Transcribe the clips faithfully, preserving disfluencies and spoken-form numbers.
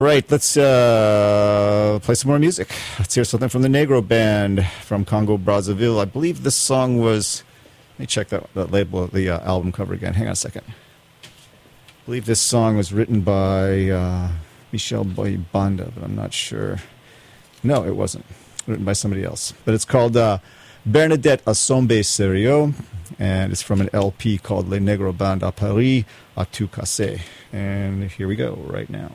Right, let's uh, play some more music. Let's hear something from the Negro Band from Congo Brazzaville. I believe this song was. Let me check that, that label, the uh, album cover again. Hang on a second. I believe this song was written by uh, Michel Boyibanda, but I'm not sure. No, it wasn't. Written by somebody else. But it's called uh, Bernadette Assombe Serio, and it's from an L P called Les Negro Band à Paris à tout casser. And here we go right now.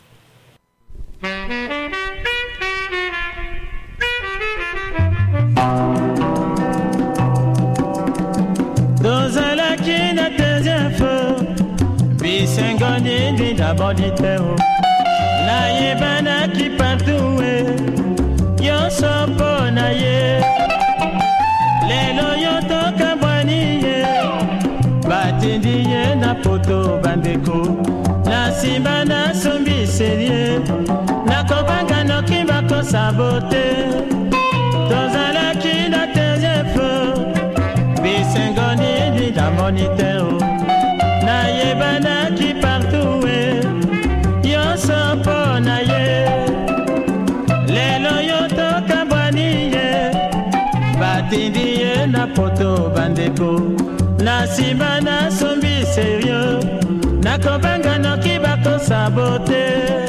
Dozala qui na deuxième feu Bisengoni di d'abonditeo Na yebana qui partout Yo sopo na ye Lelo yo toka bwani ye Batindi ye na poto bandeko Na simba na sombi serie Na kopanga no kimbako sabote Dozala qui na deuxième feu Bisengoni di d'abonditeo Na yebana qui partout Yo sopo na ye Lelo yo toka bwani ye Batindi ye na poto bandeko Na simba na sombi serio Na kopanga no kibako sabote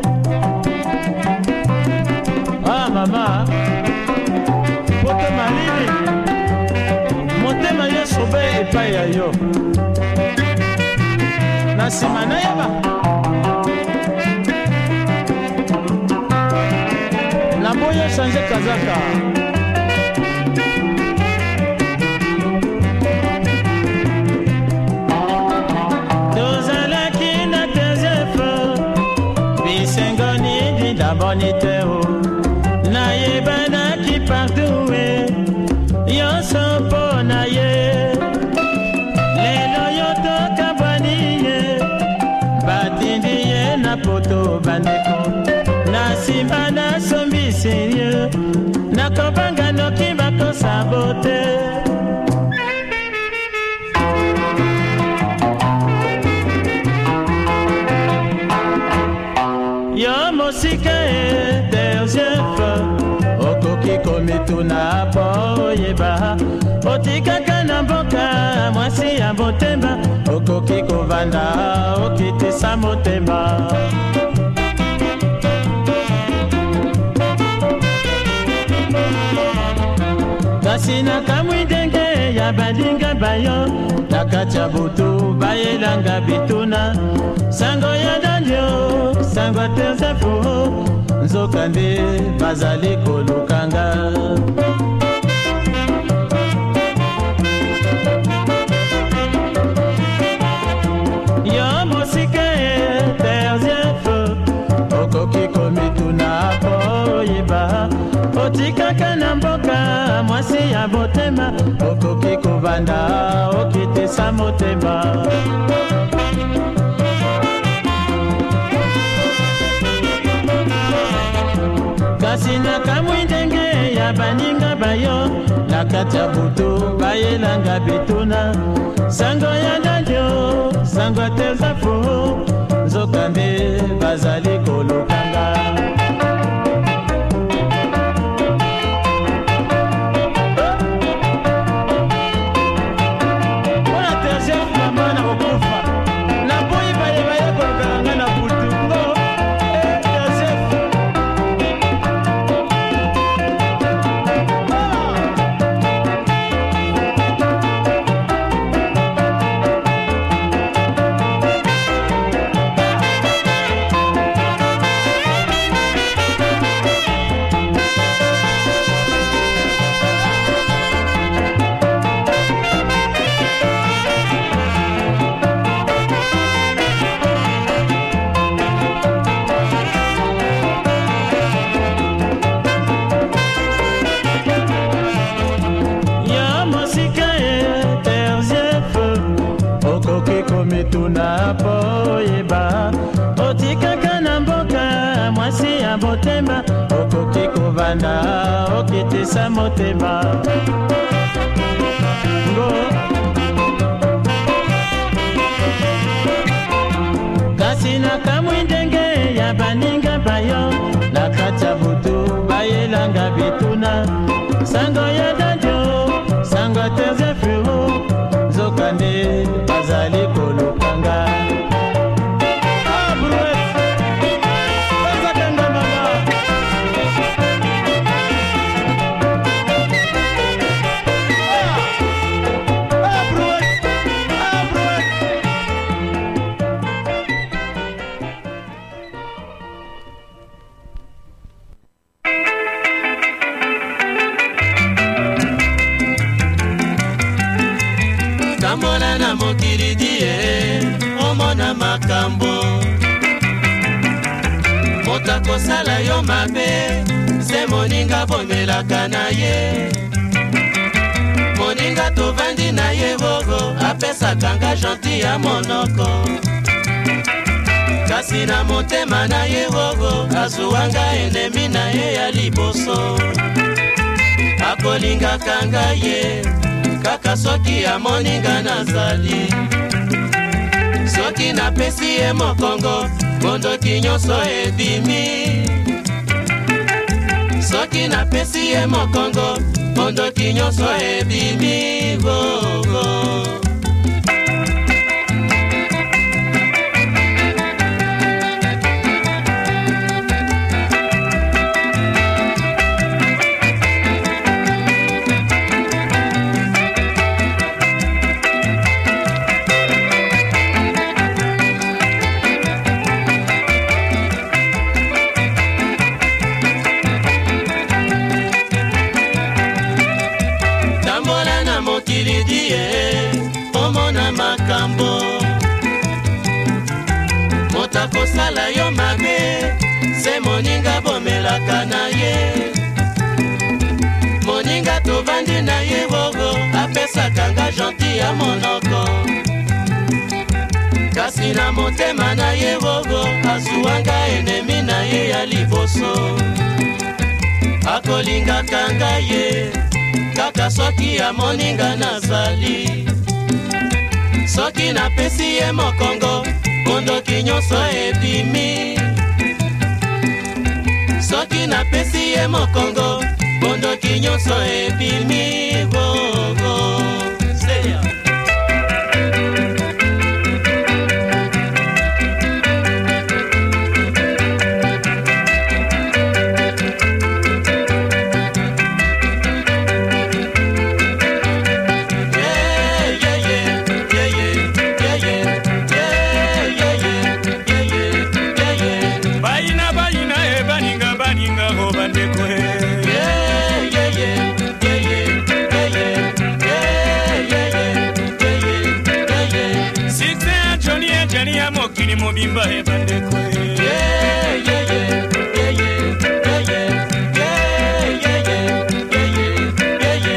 Ah mama Poto malini Motema yo sobe epai ya yo Na sima na yaba Na boyo change kazaka Dozala ki na tezefo Bisengoni di d'aboniteo Na yebana ki partout Yo sopo na ye Lelo yo toka bwani ye Batindi ye na poto bandeko Na simba na sombi serie Na kopanga no kibako sabote Yo mosika e terzefa Okoki komitu na boyeba Otikaka na mboka mwasi ya botemba Okoki kovanda okitisa motema Kasi na kamwi denge ya badinga bayo Nakati ya butu bayelanga bituna Sango ya dandio, sango terzefu Nzokande bazali kolukanga Yo mosika e terzefu Okoki komitu na boyeba Otikaka na mboka mwasi ya botema Okoki kovanda okitisa motema Kasi na kamwi ndenge ya baninga bayo Nakati ya butu bayelanga bituna Sango ya dandio, sango terzafu Nzokande bazali kolukanga mituna boyeba otikaka na mboka mwasi ya botemba okoki kovanda okitisa motema ngo kasi na kamwi ndenge ya ya baninga bayo na kati ya butu bayelanga bituna sango ya dadio sango terze fero nzokande bazali kolukanga Tambola na mokili die omona makambo mota kosala yo mabe se moninga bomelaka na ye moninga tovandi na ye bogo apesaka nga gentil ya monoko kasi na motema na ye bogo azuwanga enemi na ye ya liboso akolingaka nga ye kaka soki amoninga nazali soki napesi ye mokongo bondoki nyonso ebimi soki napesi ye mokongo bondoki nyonso ebimi gogo omona makambo mota kosala yo mabe se moninga bomelaka na ye moninga tovandi na ye bogo apesaka nga gentil ya monoko kasi na motema na ye bogo azuwanga enemi na ye ya liboso akolingaka nga ye kaka soki amoninga nazali soki napesi ye mokongo bondoki nyonso ebimi soki napesi ye mokongo bondoki nyonso ebimi gogo seya mokili mobimba ebandeko yeah yeah yeah yeah yeah yeah yeah yeah yeah yeah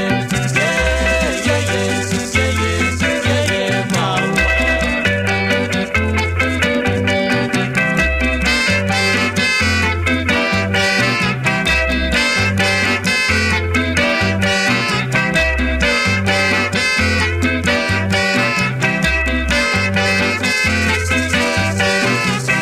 yeah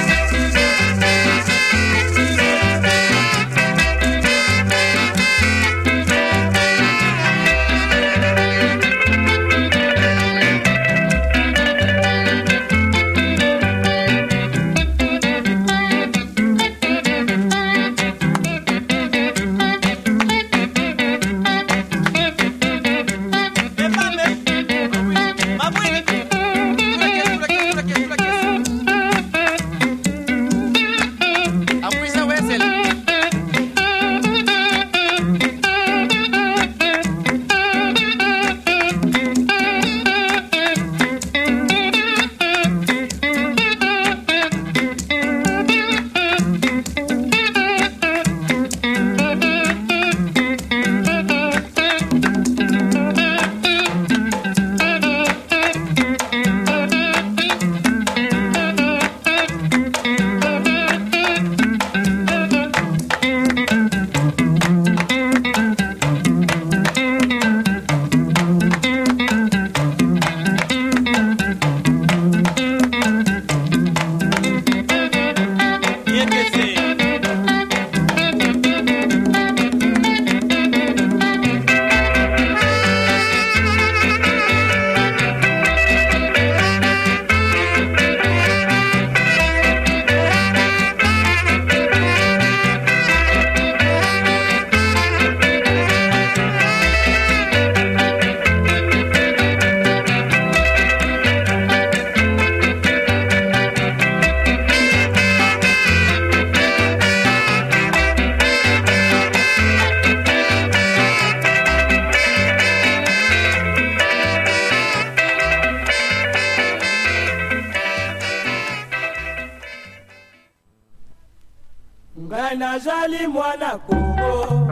Ngai nazali mwana Kongo,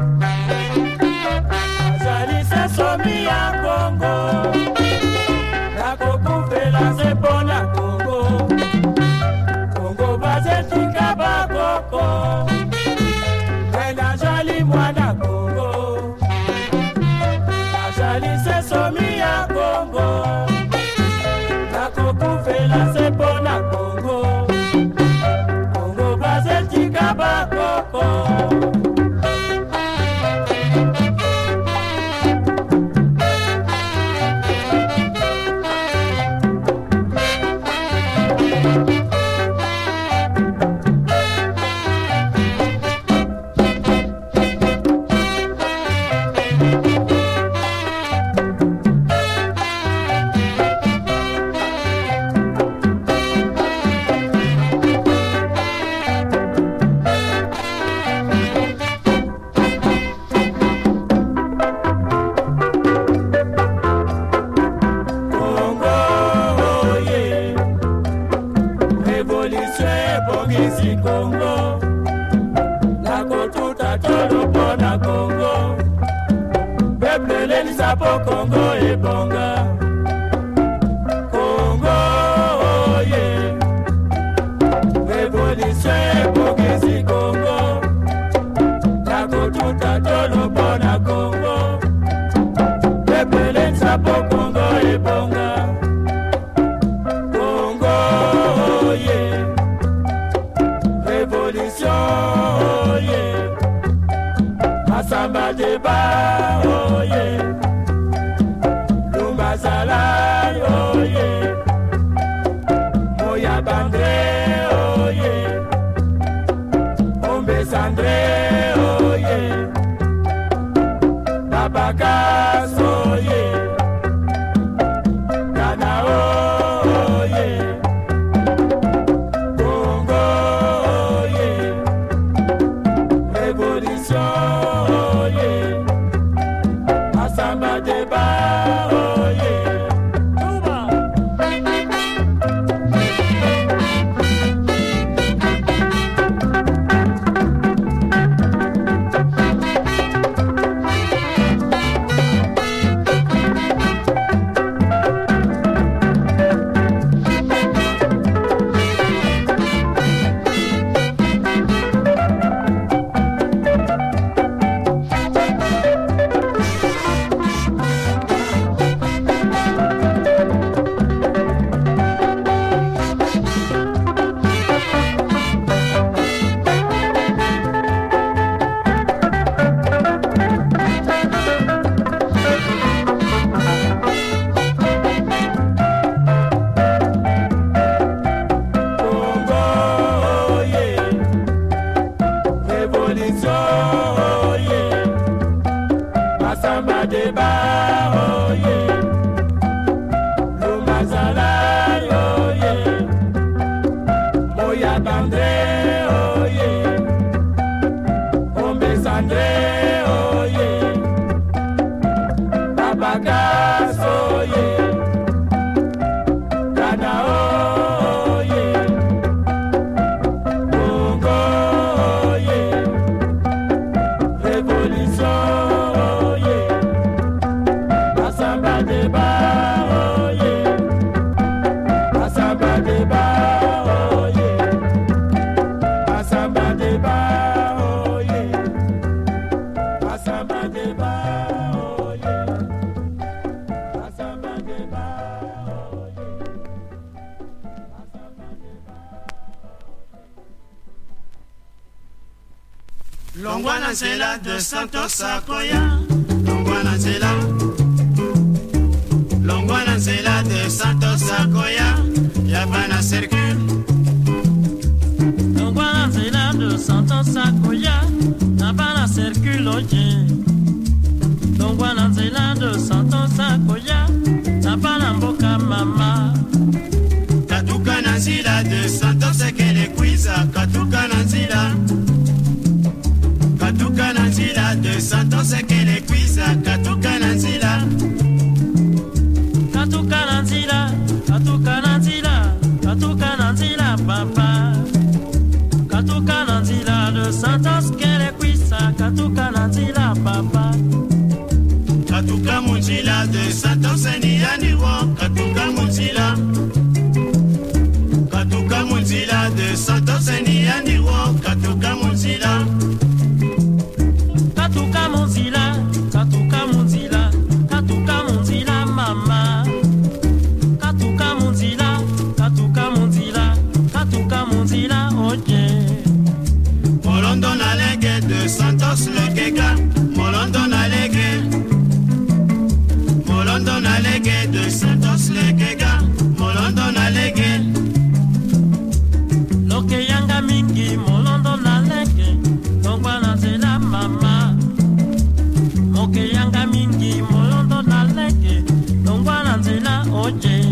nazali sesomi ya Kongo, nakokufela sepo na Kongo, Kongo bazetika bakoko. Ngai nazali mwana Kongo, nazali sesomi ya Kongo, nakokufela sepo na Kongo, Kongo bazetika bakoko. Congo, nako tuta tolo pona Congo, peuple l'elisa po Congo e bonga. Congo, oh yeah, révolution e bongisi Congo, nako tuta tolo pona Congo, peuple l'elisa po Congo e bonga. Congo, oh yeah, révolution, oh yeah, Masamba débat, oh yeah, Lumba Salai, oh yeah, Moya Bandré, oh yeah, Ombe Sandré, oh yeah, Babakas, oh yeah, Kanao, oh yeah, révolution, oh yeah, Masamba débat, oh yeah, Touba. Longwana nzela de Santos Akoya, Longwana nzela, Longwana nzela de Santos Akoya, Yabana circule. Longwana nzela de Santos Akoya, Yabana circule oye. Longwana nzela de Santos Akoya, Yabana mboka mama. Katuka na nzela de Santos Ekele Kwiza, Katuka na nzela. Katuka na nzela de Santos Ekele Kwiza, Katuka na nzela. Katuka na nzela, Katuka na nzela, Katuka na nzela papa. Katuka na nzela de Nzela de Santos Lekeka, Molondo Nalege. Molondo Nalege de Santos Lekeka, Molondo Nalege. Loke yanga mingi molondo Nalege, Tongwana Nzela mama. Moke yanga mingi molondo Nalege, Tongwana Nzela oje.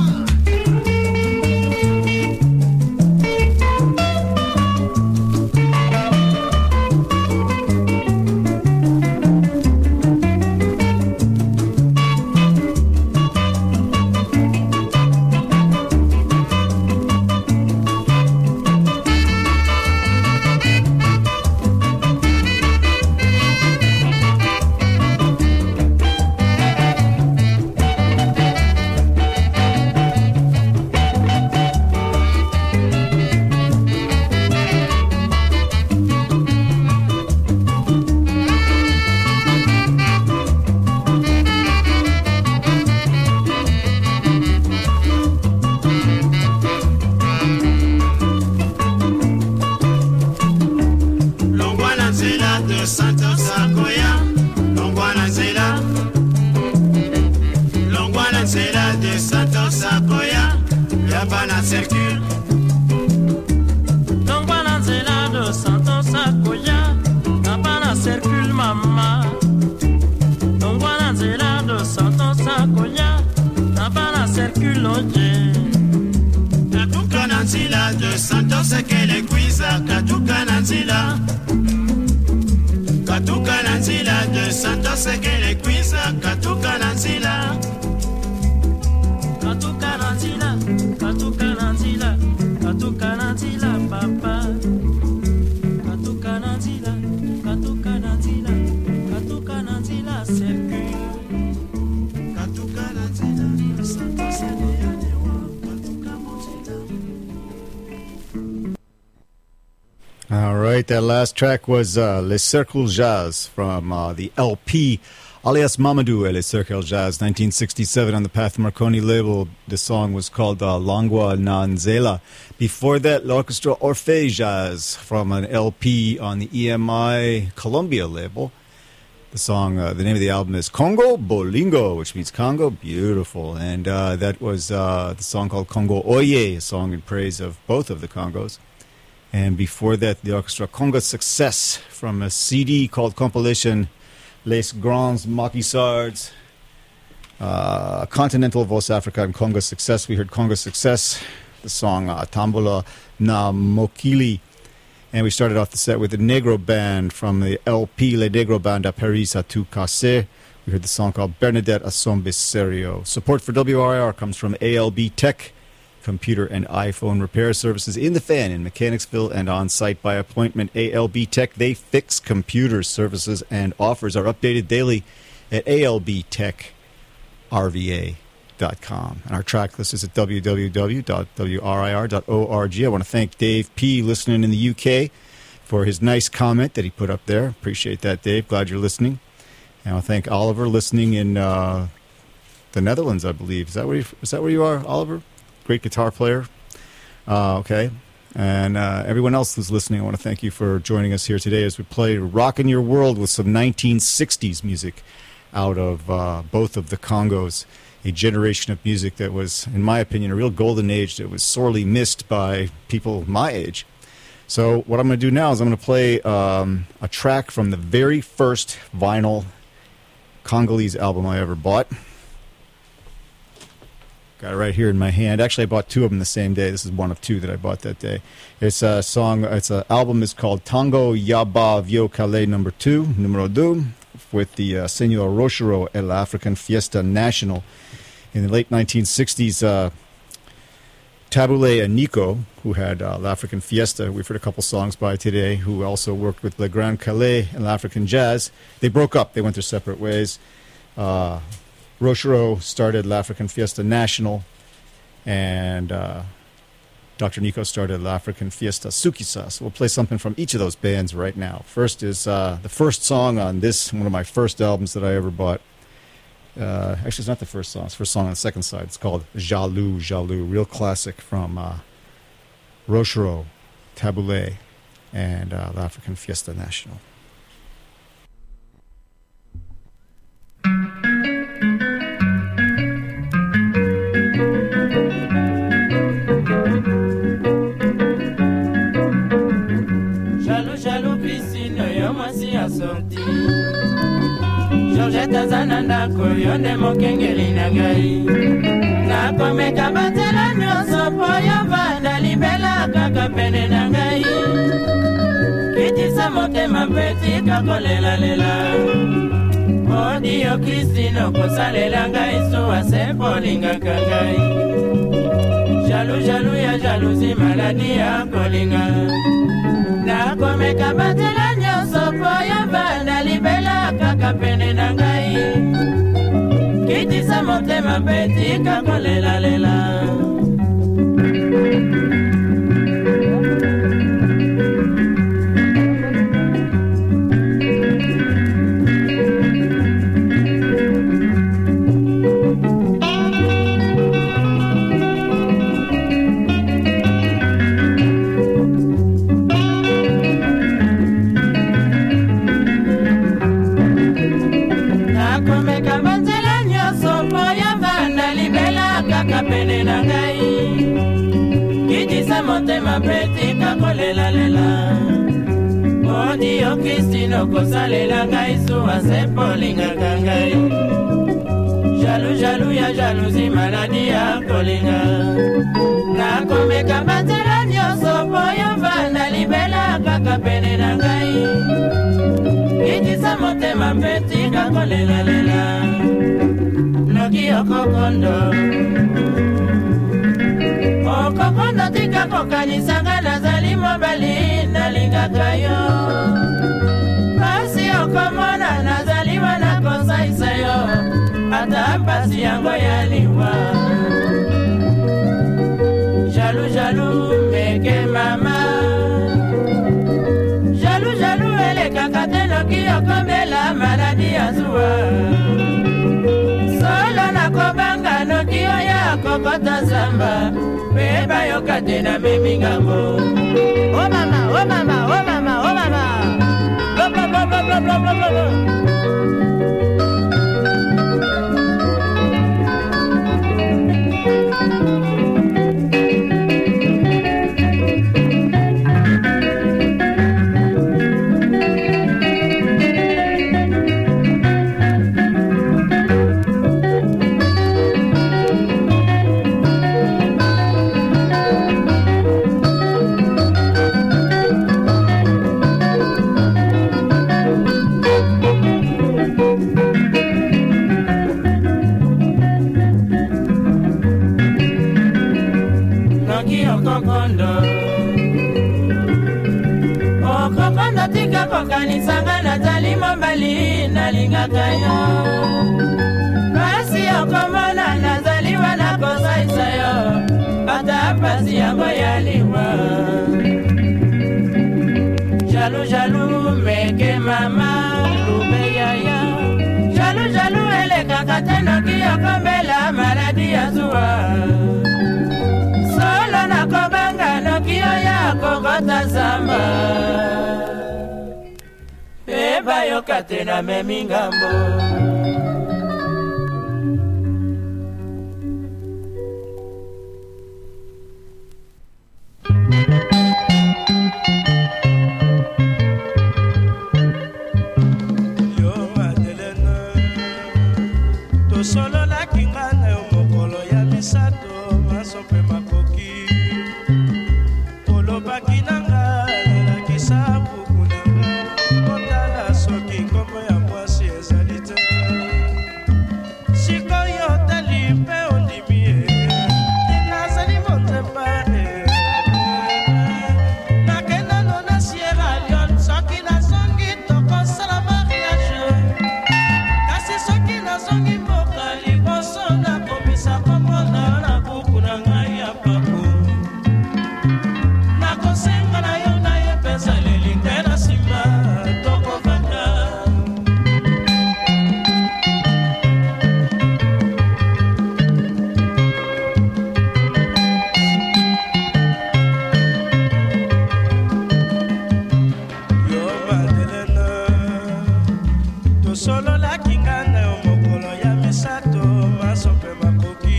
That last track was uh, Les Cercles Jazz from uh, the L P alias Mamadou et Les Cercles Jazz, nineteen sixty-seven on the Path Marconi label. The song was called uh, Longwa na Nzela. Before that, l'Orchestra Orphée Jazz from an L P on the E M I Columbia label. The song, uh, the name of the album is Congo Bolingo, which means Congo, beautiful. And uh, that was uh, the song called Congo Oye, a song in praise of both of the Congos. And before that, the Orchestra Congo Success from a C D called Compilation Les Grands Maquisards, uh, Continental Voice Africa and Congo Success. We heard Congo Success, the song uh, Tambola na Mokili. And we started off the set with the Negro Band from the L P Le Negro Band à Paris à tout casser. We heard the song called Bernadette Assombe Serio. Support for W R I R comes from A L B Tech, computer and iPhone repair services in the fan in Mechanicsville and on site by appointment. A L B Tech, they fix computers. Services and offers are updated daily at A L B tech R V A dot com. And our track list is at w w w dot w r i r dot org. I want to thank Dave P. listening in the U K for his nice comment that he put up there. Appreciate that, Dave. Glad you're listening. And I want to thank Oliver listening in uh, the Netherlands, I believe. Is that where you, is that where you are, Oliver? Great guitar player. Uh, okay. And uh, everyone else who's listening, I want to thank you for joining us here today as we play Rockin' Your World with some nineteen sixties music out of uh, both of the Congos, a generation of music that was, in my opinion, a real golden age that was sorely missed by people my age. So what I'm going to do now is I'm going to play um, a track from the very first vinyl Congolese album I ever bought. Got it right here in my hand. Actually, I bought two of them the same day. This is one of two that I bought that day. It's a song. It's an album. Is called Tango Yaba Vio Calais Number Two, Numero Deux, with the uh, Senor Rochero El African Fiesta National. In the late nineteen sixties, uh, Tabule and Nico, who had uh, L'African Fiesta, we've heard a couple songs by today, who also worked with Le Grand Calais and L'African Jazz. They broke up. They went their separate ways. Uh, Rochero started L'African Fiesta National, and uh, Doctor Nico started L'African Fiesta Sukisa. So we'll play something from each of those bands right now. First is uh, the first song on this, one of my first albums that I ever bought. Uh, actually, it's not the first song. It's the first song on the second side. It's called Jaloux, Jaloux. Real classic from uh, Rochero, Tabule, and uh, the African Fiesta National. Jaloux, jaloux, Christine, yo mwasi assorti. Georgette azananda koyonde mokengeli na ngai. Nakomeka batela nyonso po yo vanda libela kaka pene na ngai. Kitisa motema peti kakolela lela. Odi yo Christine okosalela ngai suwa se polingaka ngai. Jaloux, jaloux ya jalousie maladi ya kolinga. Nakomeka batela nyonso po yo vanda libela kaka pene na ngai. Kitisa motema peti kakolela lela. Pene na ngai. Kitisa motema peti kakolela lela. Odi yo Christine okosalela ngai suwa se polingaka ngai. Jaloux, jaloux ya jalousie maladi ya kolinga. Nakomeka batela nyonso po yo vanda libela kaka pene na ngai. Kitisa motema peti kakolela lela. Noki okokondo Okokondo tika kokanisanga nazali mobali nalingaka yo. Pasi okomona nazali wana kosaisa yo. Ata pasi yango ya liwa. Jaloux, jaloux meke mama. Jaloux, jaloux eleka kate noki okomela maladi ya zuwa. Solo nakobanga noki oya kokota zamba. Beba yo katena memi ngambo. Oh mama, oh mama, oh mama, oh mama. Blah blah blah blah blah blah blah blah. Kokanisanga nazali mobali nalingaka yo. Pasi okomona nazali wana kosaisa yo. Ata pasi yango ya liwa. Jaloux, jaloux meke mama lube yaya. Jaloux, jaloux eleka kate noki okomela maladi ya zuwa. Solo nakobanga noki oya kokota zamba. Beba yo katena memi ngambo. Yo Madeleine, to solo la kingana yo mokolo ya misato masope makoki. Polo bakinanga la kisabu. Soki kombo ya mwasi ezali te. tosololaki nga na yo mokolo ya misato maso mpe makoki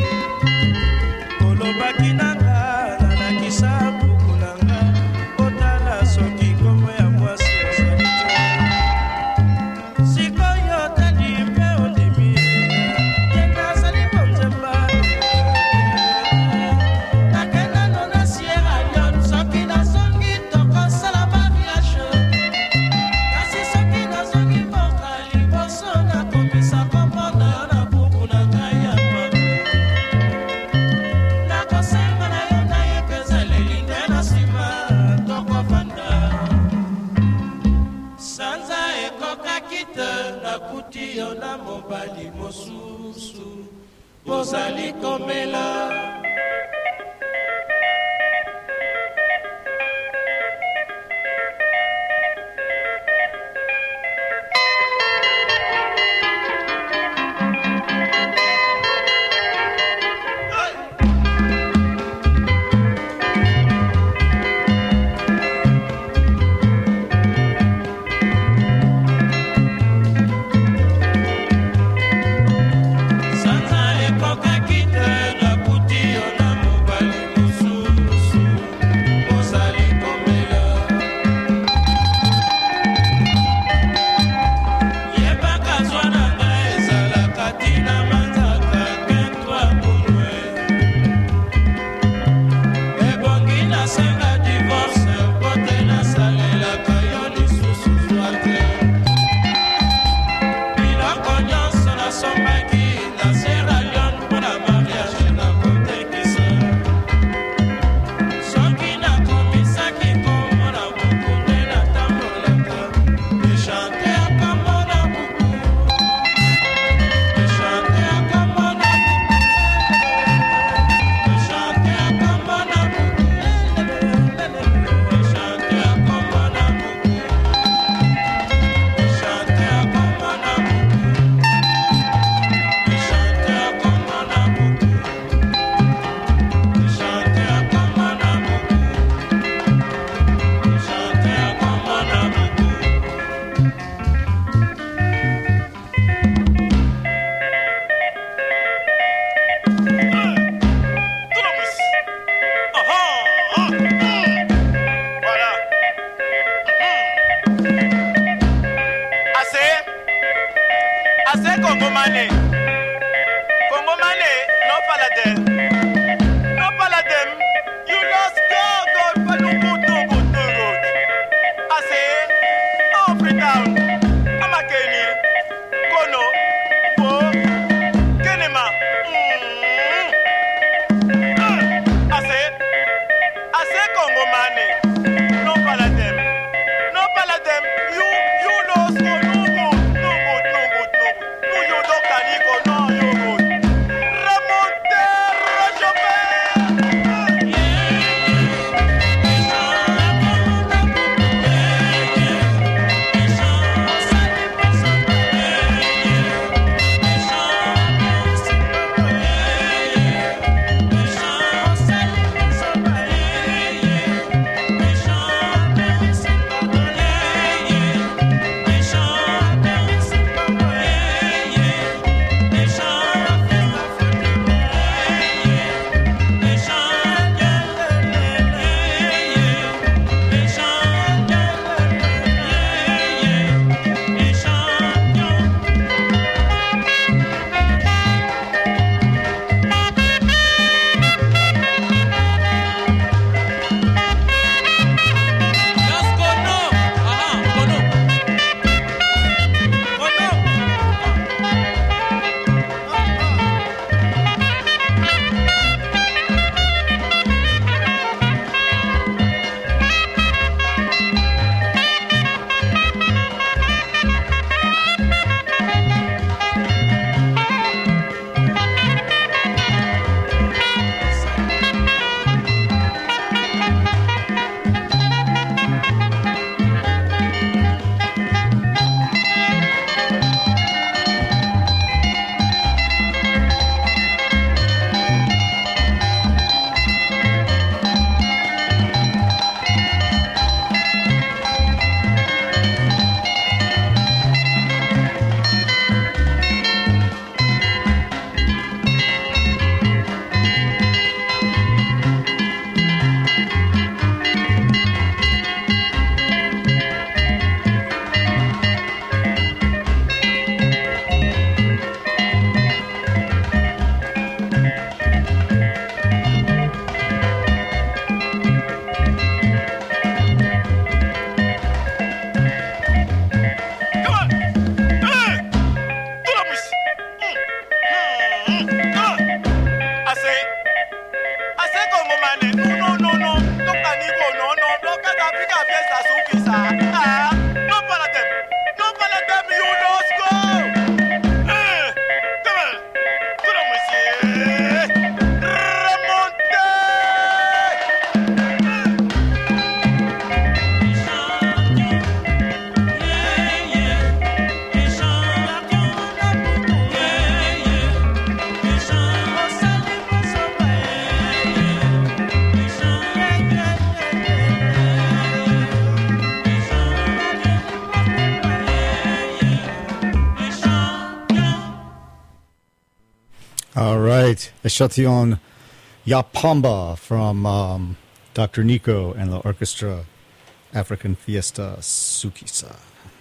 olobaki nanga nalakisa buku nanga otala soki nkombo ya mwasi ezali te sikoyo otali mpe ondimi yenda azali bonzemba nakendano na Sierra Leone soki nazongi tokosala mariage kasi soki nazongi mboka liboso nakomisa kombo na yo na buku na ngai ya papa nakosenga na yo nayebi ezaleli nde na nsima tokovanda sanza ekokaki te nakuti yo na mobali mosusu bozali komela sanza ekokaki te nakuti yo na mobali mosusu bozali komela yebaka zwa na ngai ezalaka tina manzaka kentwa bunwe ebongi nasenga divorce po te nasalelaka yo lisusu zwa te biloko nyonso nasombaki na Sierra Leone mpo na mariage nakotekisa soki nakomisaki kombo na buku nde natambolaka echante ya kombo na buku echante ya kombo na buku echante ya kombo na buku echante ya kombo na buku echante ya kombo na buku echante ya kombo na buku echante ya kombo na buku echante ya kombo na buku Voilà. Assez. Assez Congomane. Congomane, no paladin. No paladin. You lost God, God, but no good, no good, no good. Assez. Oh, Freetown. Amakeni. Kono. Bo. Kenema. Mm. Assez. Assez Congomane. No paladin. No paladin. You, you lost God, no good, no good, no good, no good. No, you don't canico, no, you good. Remonte, Rochopin. echante All right. Echantillon Yapamba from um, Doctor Nico and the orchestra, African Fiesta Sukisa.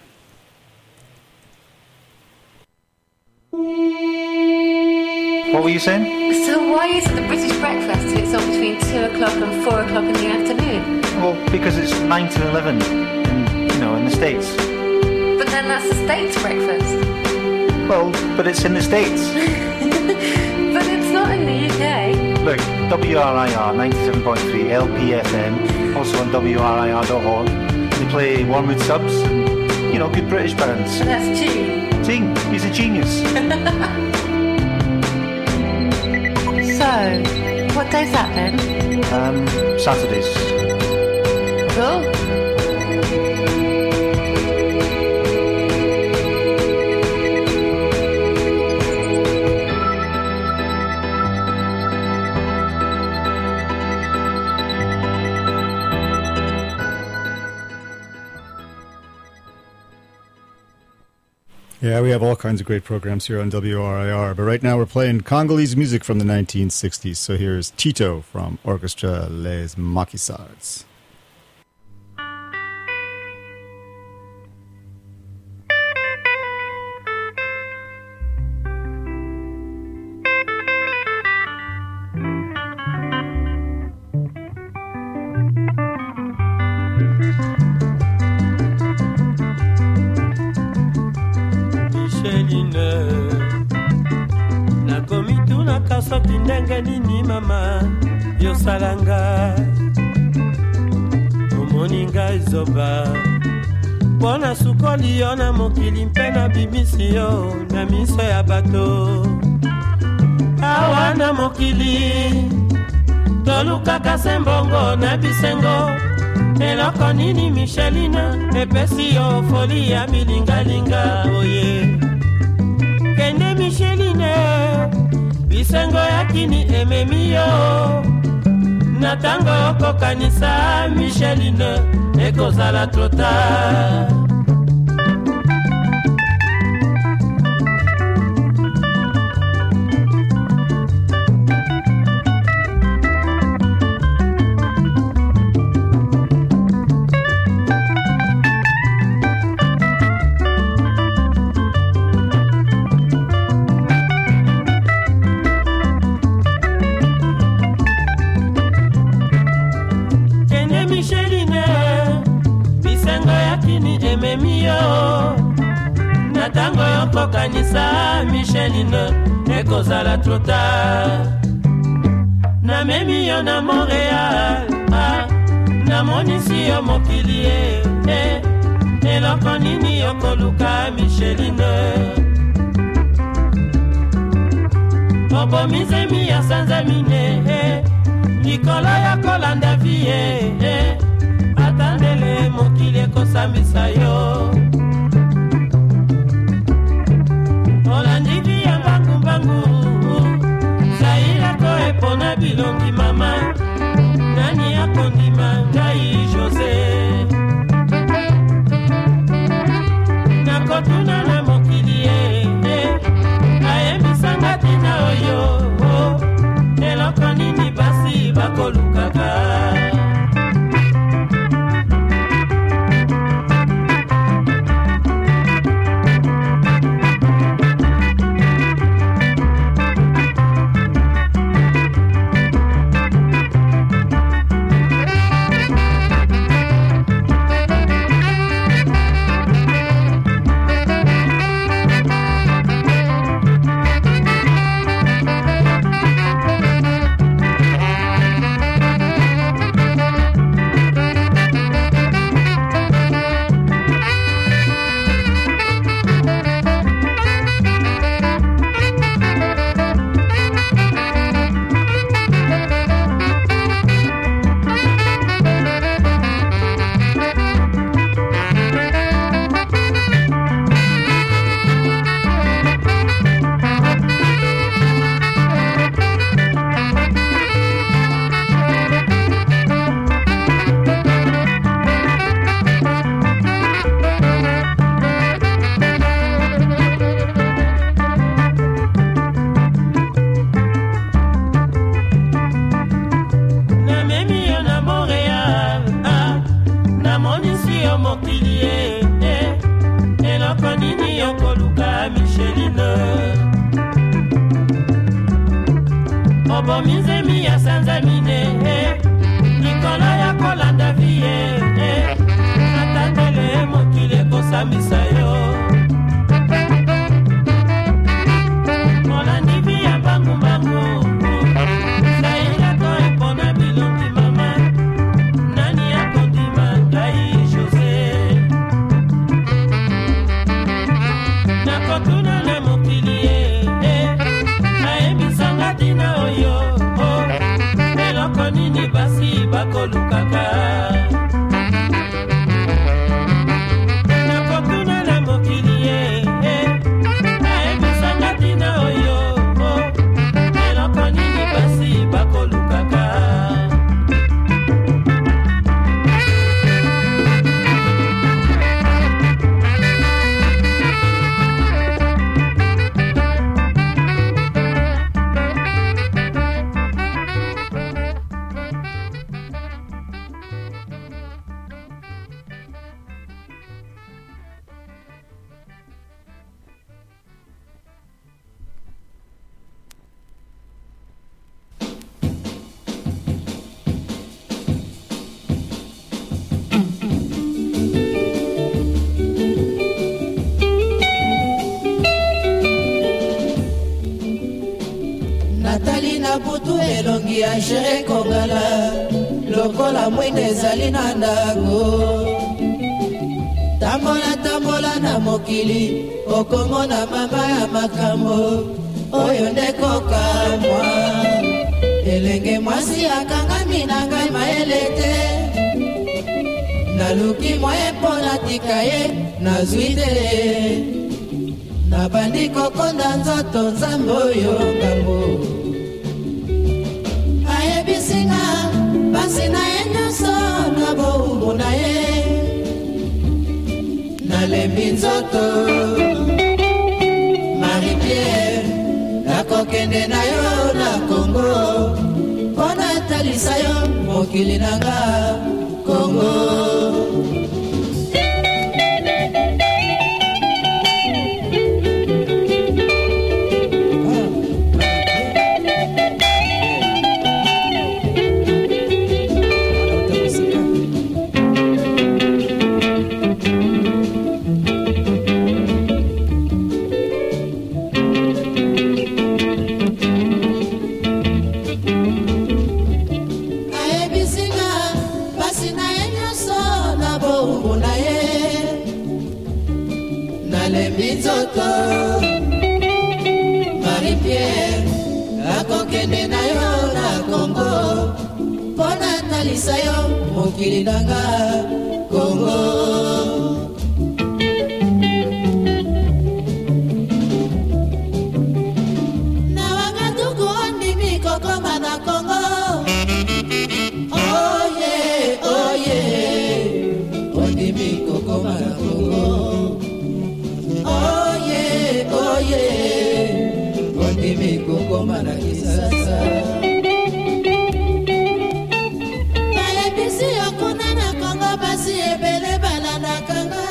What were you saying? So why is it the British breakfast it's on between two o'clock and four o'clock in the afternoon? Well, because it's nine to eleven, in, you know, in the States. But then that's the States breakfast. Well, but it's in the States. But it's not in the U K. Look, W R I R ninety-seven point three L P F M, also on W R I R dot org. They play Wormwood subs and, you know, good British bands. So that's Gene. Gene, he's a genius. So, what day's that then? Um, Saturdays. Cool. Yeah, we have all kinds of great programs here on W R I R, but right now we're playing Congolese music from the nineteen sixties. So here's Tito from Orchestra Les Maquisards. soki ndenge nini mama yosalanga omoni ngai zoba mpona sukoli yo na mokili mpe na bimisi yo na miso ya bato awa na mokili tolukaka se mbongo na bisengo eloko nini Micheline epesi yo foli ya milingalinga oye kende Micheline bisengo ya kini ememi yo na tango okokanisa Micheline ekozala trota tango yokokanisa Micheline ekozala trota na memi yo na Montréal ah, na monisi yo mokili eh, eloko nini yokoluka Micheline obomizemi ya sanzamine eh, likolo ya kolanda vie eh, atandele mokili ekosambisa yo olandivi ya mbangu-mbangu zairako epona bilongi mama nani akondima ngai Jose nakotuna na mokili e ayembisanga tina oyo eloko nini basi bakolukaka bominzemi ya sanza mine likolo ya kolanda vie natandele mokili ekosambisa yo molandi vi ya mbangumbangu sailako epona bilongi mama nani akondima ngai Jose nakotuna na mokili nayebisanga tina oyo eloko nini basi bakolukaka nakotuna na mokili nayebisanga tina oyo eloko nini basi bakolukaka Natali na butu elongi ya Jere Kongala lokola mwinde ezali na ndago tambola tambola na mokili okomona mama ya makambo oyo nde kokamwa elenge mwasi akangami na ngai mayele te naluki mwaye mpo natika ye nazwi te nabandi kokonda nzoto nzambe oyo ngambo ayebisinga pasi na ye nyonso na boumbu na ye nalembi nzoto Marie-Pierre nakokende na yo na Kongo mpo natalisa yo mokili nanga Kongo Marie-Pierre akokende na yo na Kongo mpo natalisa yo mokili nanga Kongo na wangatuku ondimi kokoma na Kongo oye oye ondimi kokoma na Kongo oye oye ondimi kokoma na Kisasa bayebisi okuna na Kongo basi ebele balandakanga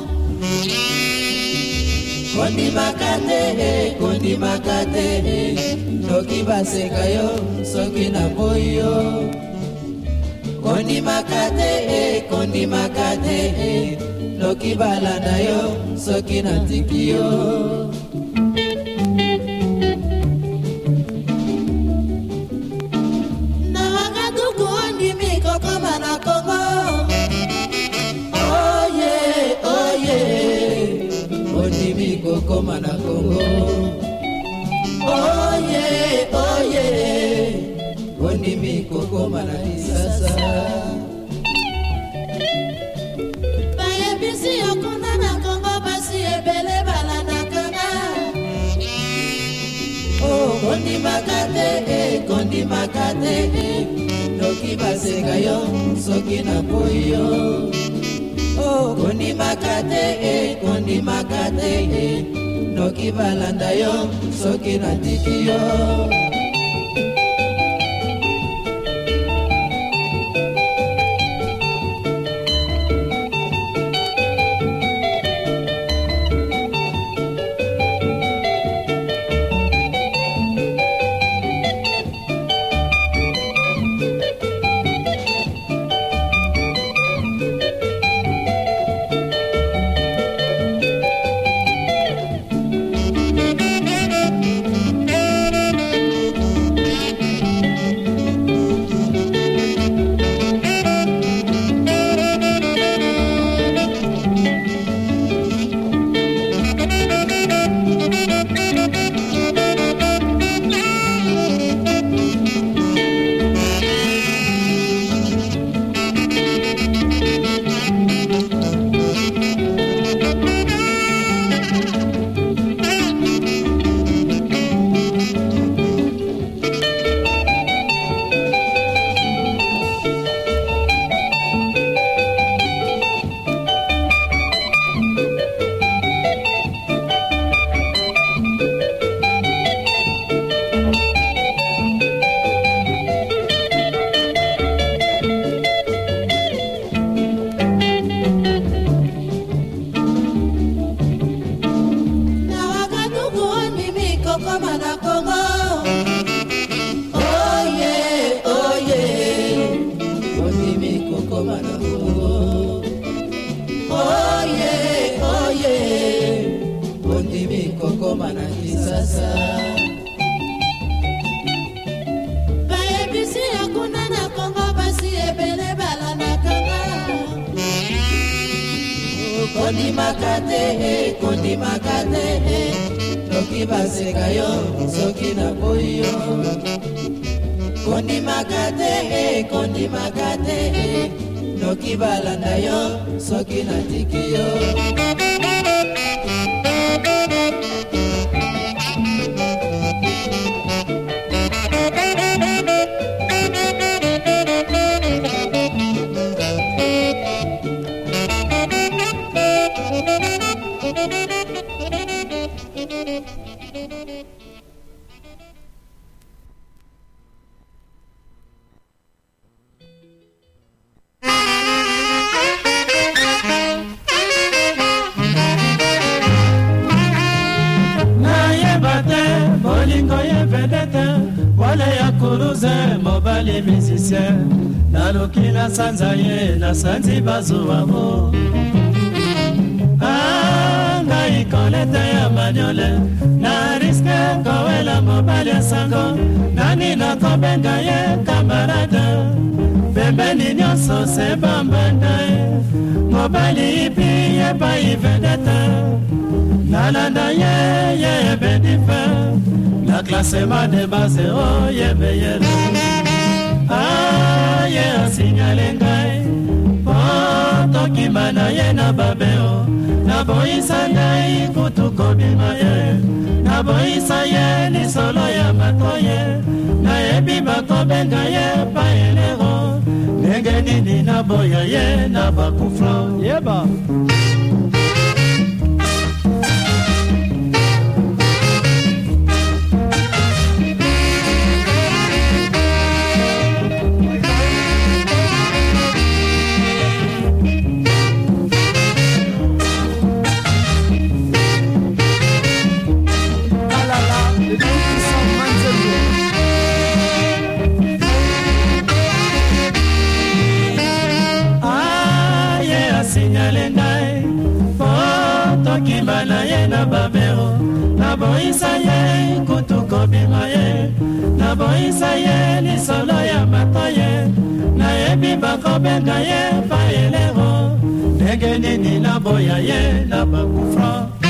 kondimaka te kondimaka te soki baseka yo soki na boyi yo kondimaka te kondimaka te noki balanda yo soki na tiki yo na wakatuku ondimi kokoma na Kongo oye oye ondimi kokoma na Kongo oye oye ondimi kokoma na Kisasa bayebisi okuna na Kongo basi ebele balandakanga oh kondimaka te kondimaka te noki baseka yo soki na boyi yo oh kondimaka te kondimaka te noki balanda yo soki na tiki yo kokoma na Congo. Oye, oye, ondimi kokoma na Congo. Oye, oye, ondimi kokoma na Kinshasa. Bayebisi hakuna na Congo basi ebele balandakanga. Kondi makate, kondi makate, noki baseka yo, soki na boyo. Kondi makate, kondi makate, noki balanda yo, soki na tiki yo. Mobile musicien nalukila sanza ye na sanzi bazuwamo anga ikoleta ya manyole na riske kowela mobile ya sango nani na kobenga ye kamarada bembeni nyonso se bambanda ye mobile ipi ye pa ivedeta nalanda ye ye ebedife na classement de base oh ye meyele ah ye asignale ngai poto kimana ye na babeo na boisa ngai kutuko bima ye na boisa ye ni solo ya matoye na ebi bakobenga ye pa elero nenge nini na boya ye na bakufro yeba na boisa ye kutuko bima ye na boisa ye ni solo ya matoye na ebi bakobenga ye pa elero ndenge nini na boya ye na bakufra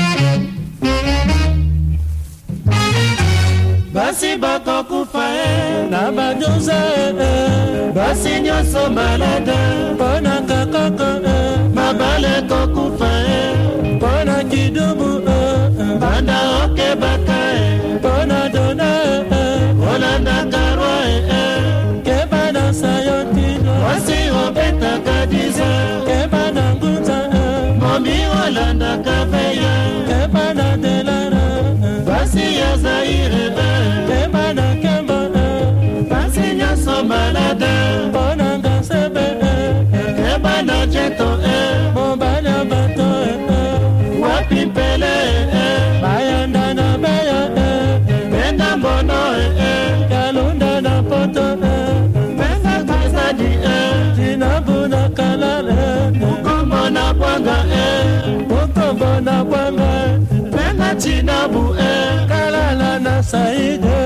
basi bakokufa ye na baduze basi nyonso malade mpona kakoko mabale kokufa ye mpona kidubu banda oke bakae bona dona olanda karoe kebana sayotino wasi obeta kadiza kebana ngunza momi olanda kaveya kebana delara basi ya zaire kebana kemba basi nyaso malada bona ngasebe kebana jeto mobala bato wapi pele bayanda na beya benda mbono kalunda na poto benda kazadi tinabuna kalale mukombo na bwanga mukombo na bwanga benda tinabu kalala na saide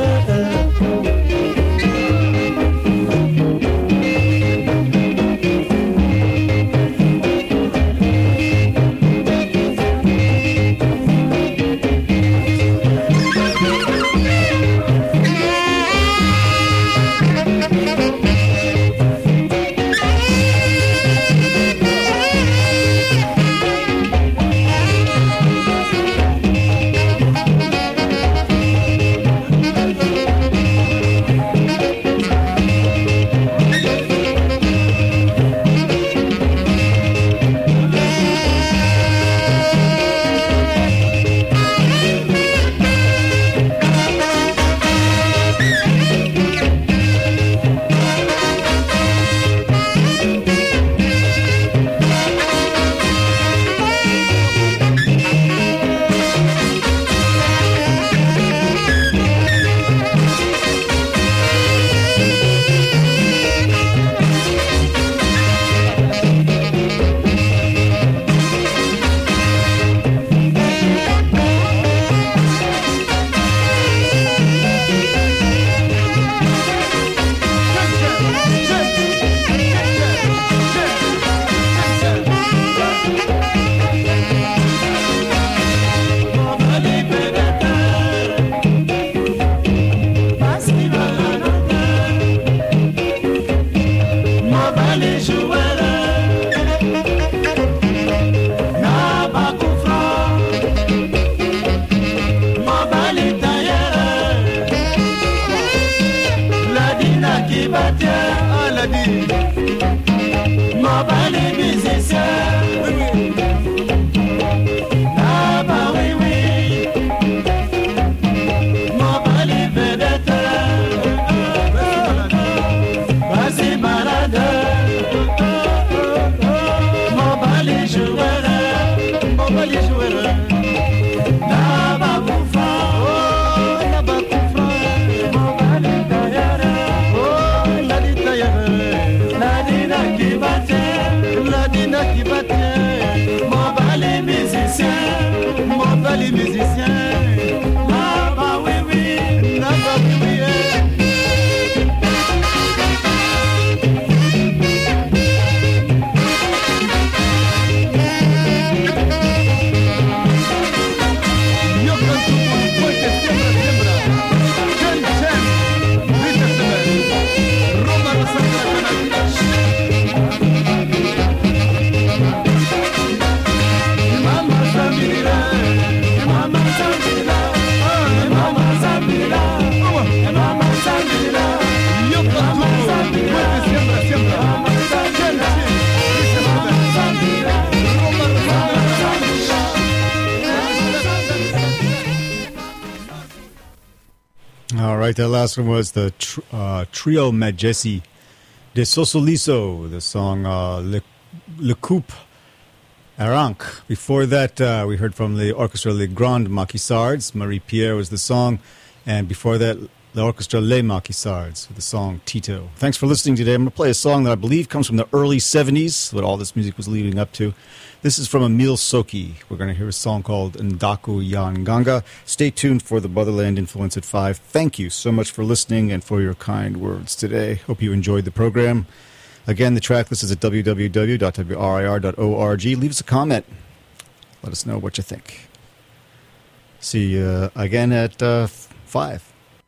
right, that last one was the tr- uh, Trio Magesi de Sosoliso, the song uh, Le, Le Coupe Aranc. Before that, uh, we heard from the Orchestra Les Grands Maquisards. Marie Pierre was the song. And before that, the Orchestra Les Maquisards with the song Tito. Thanks for listening today. I'm going to play a song that I believe comes from the early seventies, what all this music was leading up to. This is from Emile Soki. We're going to hear a song called Ndaku Ya Nganga. Stay tuned for the Motherland Influence at five. Thank you so much for listening and for your kind words today. Hope you enjoyed the program. Again, the track list is at w w w dot w r i r dot org. Leave us a comment. Let us know what you think. See you again at uh, five.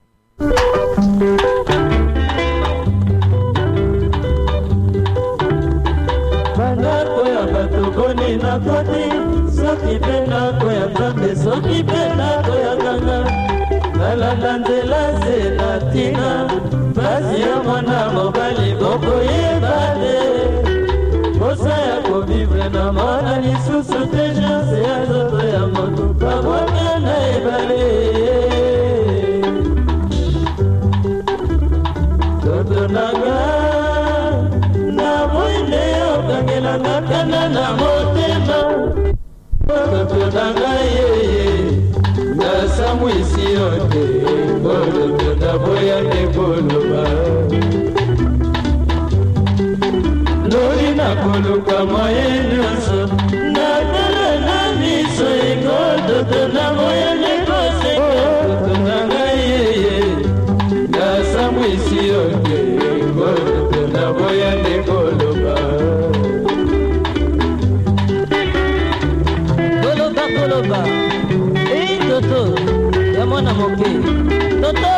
Bandako ya batokoni na koti, soki pendako ya zambe, soki pendako ya ganga. Nalanda nzela se na tina, basi ya mwana mobali boko yebale. Kosa ya kovivre na mwana lisusu te chance ya zoto ya moto, paboka na ebale. Toto nanga, na mwine yo kangela nakana na motema. Toto nanga yeye, na samu isi yote, bolo tenda boya ne boloba. Lori na koluka moye nyonso, na kala na miso eko, toto na moye ne koseka. Toto nanga yeye, na samu isi yote, bolo tenda boya ne boloba. Koloba koloba, eh toto, ya mwana moke, toto.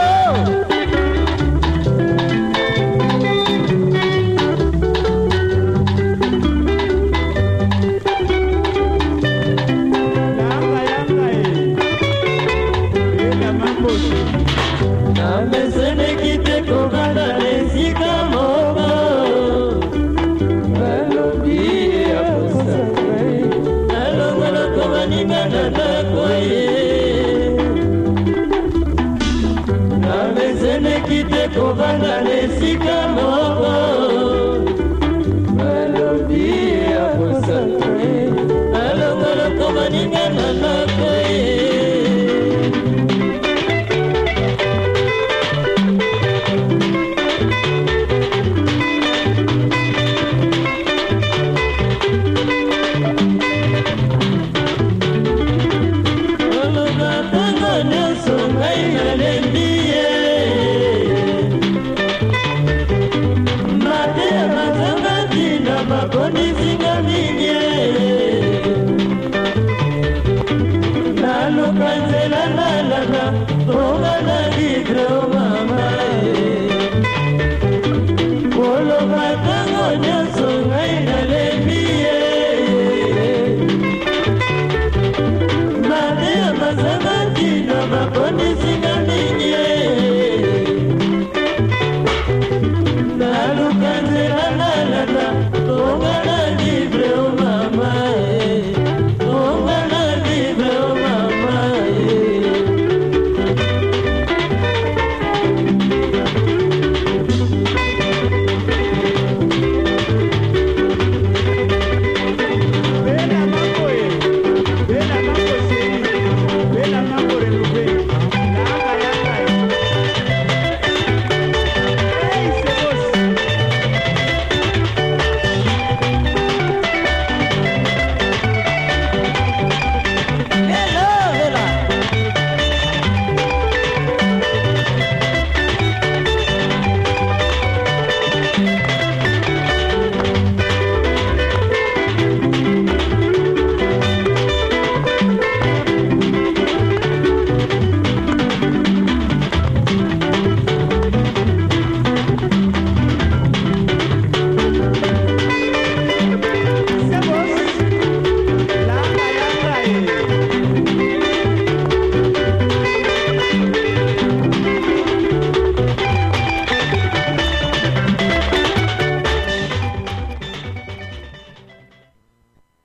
Namesene kite kogana nesika moga. Alobi ya posa. Alongolo koma ningana na